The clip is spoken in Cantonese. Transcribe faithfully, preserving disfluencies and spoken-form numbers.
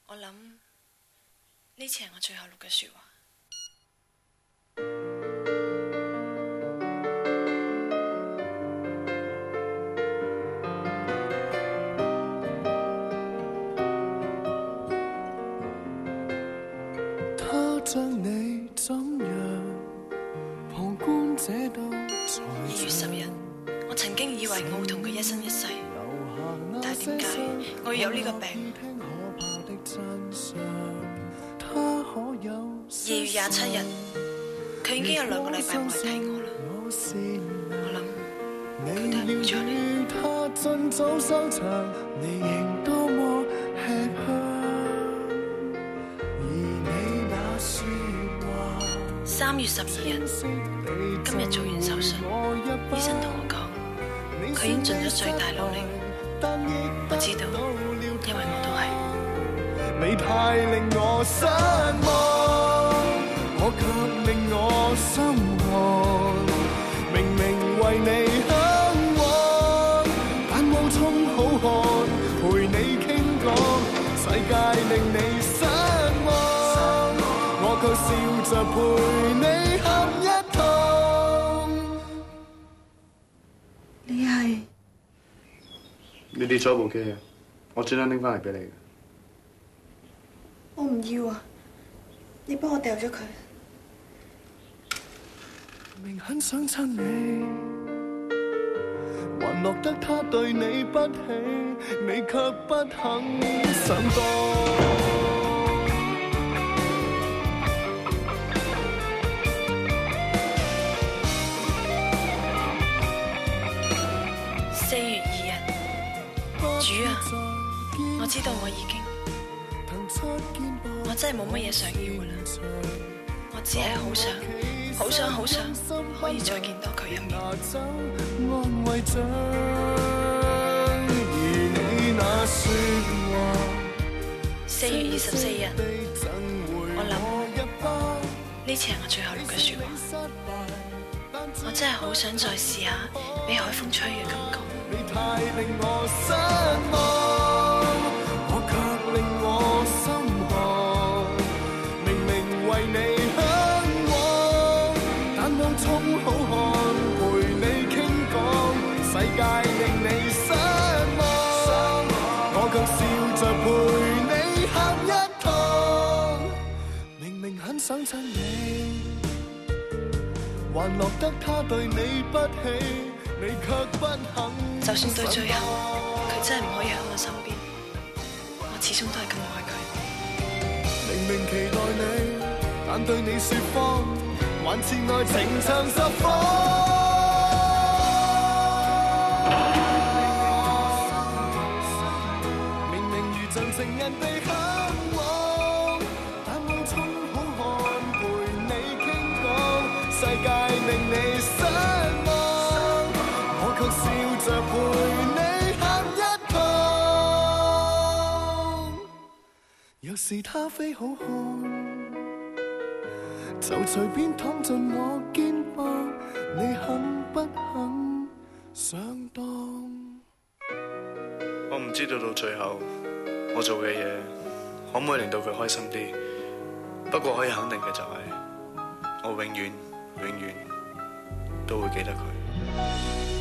我諗呢次係我最後錄嘅說話。 他將你怎樣旁觀者都在二月十日，我曾經以為我會同佢一生一世，但係點解我要有呢個病？二月廿七日，佢已經有兩個禮拜冇嚟睇我啦。我諗佢都係冇咗你。三月十二日，今日做完手術，醫生同我講，佢已經盡咗最大努力。我知道，因為我都係。 你太令我失望，我卻令我心寒。明明為你向往，但無從好看，陪你傾講，世界令你失望，我卻笑着陪你喊一趟。 你係？ 你跌咗部機啊？我專登拎翻嚟俾你嘅。 我唔要啊！你幫我掉咗佢。 明很想親你，還落得他對你不起，你卻不肯想多。 四月二日，主啊，我知道我已經。我真係冇乜嘢想要㗎啦，我只係好想、好想、好想可以再見到佢一面。四月二十四日，我諗呢次係我最後錄嘅說話。我真係好想再試下俾海風吹嘅感覺。 你太令我失望，我卻令我心寒。明明為你向往，但無從好看，陪你傾講，世界令你失望，我卻笑着陪你喊一趟。明明很想親你，還落得他對你不起，你卻不肯。 就算到最後，佢真係唔可以喺我身邊，我始終都係咁愛佢。 明明期待你，但對你說謊，還似愛情長十方。明明如像情人被向往，但無從好看，陪你傾講，世界令你失望，我卻笑着陪你喊一趟。若是他非好看，就隨便躺進我肩膊，你肯不肯上當？ 我唔知道到最後我做嘅嘢可唔可以令到佢開心啲，不過可以肯定嘅就係我永遠永遠都會記得佢。